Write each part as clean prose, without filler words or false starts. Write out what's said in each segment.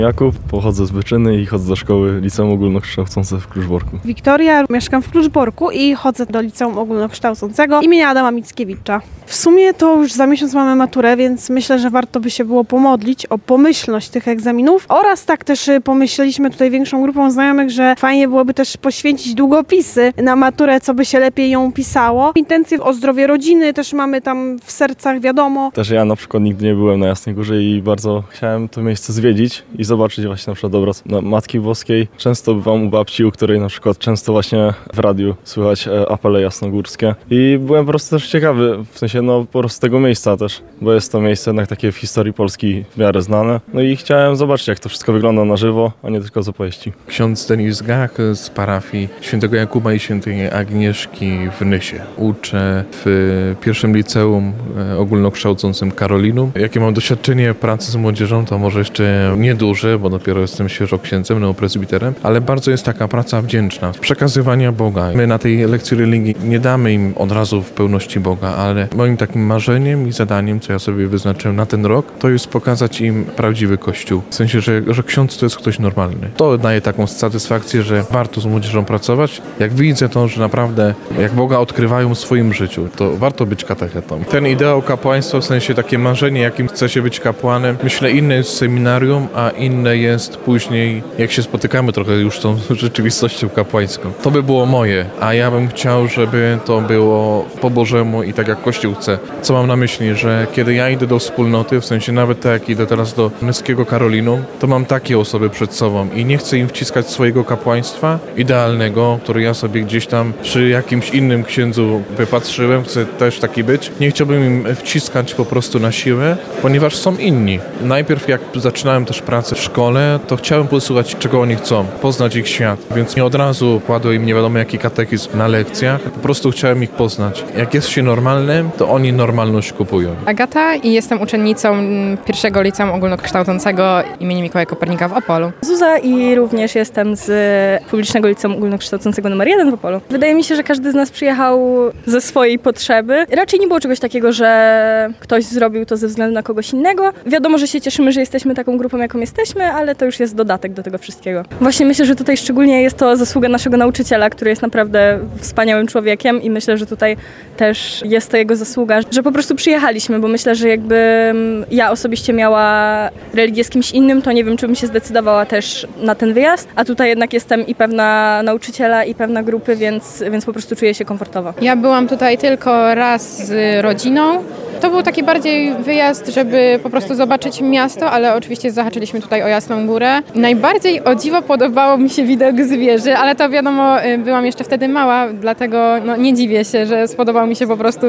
Jakub, pochodzę z Byczyny i chodzę do szkoły Liceum Ogólnokształcące w Kluczborku. Wiktoria, mieszkam w Kluczborku i chodzę do Liceum Ogólnokształcącego imienia Adama Mickiewicza. W sumie to już za miesiąc mamy maturę, więc myślę, że warto by się było pomodlić o pomyślność tych egzaminów oraz tak też pomyśleliśmy tutaj większą grupą znajomych, że fajnie byłoby też poświęcić długopisy na maturę, co by się lepiej ją pisało. Intencje o zdrowie rodziny też mamy tam w sercach, wiadomo. Też ja na przykład nigdy nie byłem na Jasnej Górze i bardzo chciałem to miejsce zwiedzić i zobaczyć właśnie na przykład obraz Matki Boskiej. Często bywam u babci, u której na przykład często właśnie w radiu słychać apele jasnogórskie i byłem po prostu też ciekawy, w sensie po prostu tego miejsca też, bo jest to miejsce jednak takie w historii Polski w miarę znane. No i chciałem zobaczyć, jak to wszystko wygląda na żywo, a nie tylko z opowieści. Ksiądz Denis Gach z parafii Świętego Jakuba i Świętej Agnieszki w Nysie. Uczę w pierwszym liceum ogólnokształcącym Karolinum. Jakie mam doświadczenie pracy z młodzieżą, to może jeszcze nieduże, bo dopiero jestem świeżo księdzem, neopresbiterem, ale bardzo jest taka praca wdzięczna. Przekazywania Boga. My na tej lekcji religii nie damy im od razu w pełności Boga, ale moim takim marzeniem i zadaniem, co ja sobie wyznaczyłem na ten rok, to jest pokazać im prawdziwy Kościół. W sensie, że ksiądz to jest ktoś normalny. To daje taką satysfakcję, że warto z młodzieżą pracować. Jak widzę to, że naprawdę jak Boga odkrywają w swoim życiu, to warto być katechetą. Ten ideał kapłaństwa, w sensie takie marzenie, jakim chce się być kapłanem, myślę inne jest w seminarium, a inne jest później, jak się spotykamy trochę już z tą rzeczywistością kapłańską. To by było moje, a ja bym chciał, żeby to było po Bożemu i tak jak Kościół chce. Co mam na myśli, że kiedy ja idę do wspólnoty, w sensie nawet tak jak idę teraz do Nyskiego Karolinum, to mam takie osoby przed sobą i nie chcę im wciskać swojego kapłaństwa idealnego, który ja sobie gdzieś tam przy jakimś innym księdzu wypatrzyłem, chcę też taki być. Nie chciałbym im wciskać po prostu na siłę, ponieważ są inni. Najpierw jak zaczynałem też pracę w szkole, to chciałem posłuchać, czego oni chcą, poznać ich świat, więc nie od razu kładłem im nie wiadomo jaki katechizm na lekcjach, po prostu chciałem ich poznać. Jak jest się normalnym, to oni normalność kupują. Agata i jestem uczennicą pierwszego liceum ogólnokształcącego imienia Mikołaja Kopernika w Opolu. Zuza i również jestem z publicznego liceum ogólnokształcącego nr 1 w Opolu. Wydaje mi się, że każdy z nas przyjechał ze swojej potrzeby. Raczej nie było czegoś takiego, że ktoś zrobił to ze względu na kogoś innego. Wiadomo, że się cieszymy, że jesteśmy taką grupą, jaką jesteśmy, ale to już jest dodatek do tego wszystkiego. Właśnie myślę, że tutaj szczególnie jest to zasługa naszego nauczyciela, który jest naprawdę wspaniałym człowiekiem i myślę, że tutaj też jest to jego zasługa, że po prostu przyjechaliśmy, bo myślę, że jakby ja osobiście miała religię z kimś innym, to nie wiem, czy bym się zdecydowała też na ten wyjazd, a tutaj jednak jestem i pewna nauczyciela, i pewna grupy, więc po prostu czuję się komfortowo. Ja byłam tutaj tylko raz z rodziną. To był taki bardziej wyjazd, żeby po prostu zobaczyć miasto, ale oczywiście zahaczyliśmy tutaj o Jasną Górę. Najbardziej o dziwo podobało mi się widok z wieży, ale to wiadomo, byłam jeszcze wtedy mała, dlatego nie dziwię się, że spodobał mi się po prostu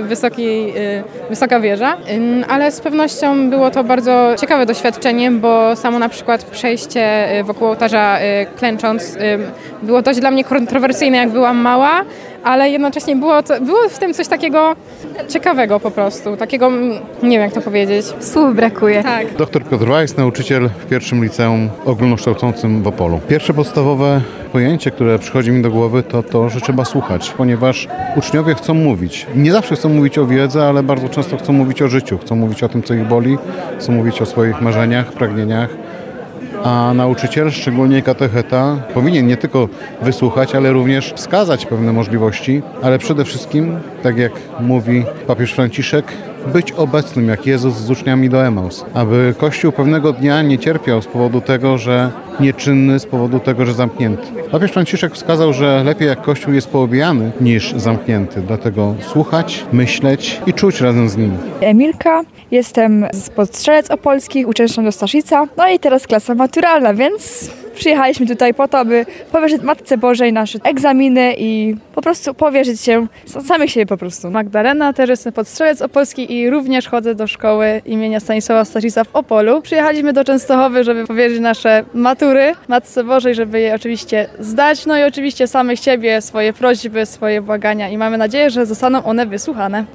wysoka wieża. Ale z pewnością było to bardzo ciekawe doświadczenie, bo samo na przykład przejście wokół ołtarza klęcząc było dość dla mnie kontrowersyjne, jak byłam mała, ale jednocześnie było w tym coś takiego ciekawego po prostu, takiego, nie wiem jak to powiedzieć. Słów brakuje. Tak. Dr Piotr Weiss, nauczyciel w pierwszym liceum ogólnokształcącym w Opolu. Pierwsze podstawowe pojęcie, które przychodzi mi do głowy, to, że trzeba słuchać, ponieważ uczniowie chcą mówić. Nie zawsze chcą mówić o wiedzy, ale bardzo często chcą mówić o życiu, chcą mówić o tym, co ich boli, chcą mówić o swoich marzeniach, pragnieniach. A nauczyciel, szczególnie katecheta, powinien nie tylko wysłuchać, ale również wskazać pewne możliwości, ale przede wszystkim, tak jak mówi papież Franciszek, być obecnym jak Jezus z uczniami do Emaus, aby Kościół pewnego dnia nie cierpiał z powodu tego, że nieczynny, z powodu tego, że zamknięty. Papież Franciszek wskazał, że lepiej jak Kościół jest poobijany niż zamknięty, dlatego słuchać, myśleć i czuć razem z nim. Emilka, jestem z Podstrzelec Opolskich, uczęszczam do Staszica, no i teraz klasa maturalna, więc przyjechaliśmy tutaj po to, aby powierzyć Matce Bożej nasze egzaminy i po prostu powierzyć się samych siebie po prostu. Magdalena, też jestem Podstrzelec Opolski i również chodzę do szkoły imienia Stanisława Staszica w Opolu. Przyjechaliśmy do Częstochowy, żeby powierzyć nasze matury Matce Bożej, żeby je oczywiście zdać, no i oczywiście samych siebie, swoje prośby, swoje błagania i mamy nadzieję, że zostaną one wysłuchane.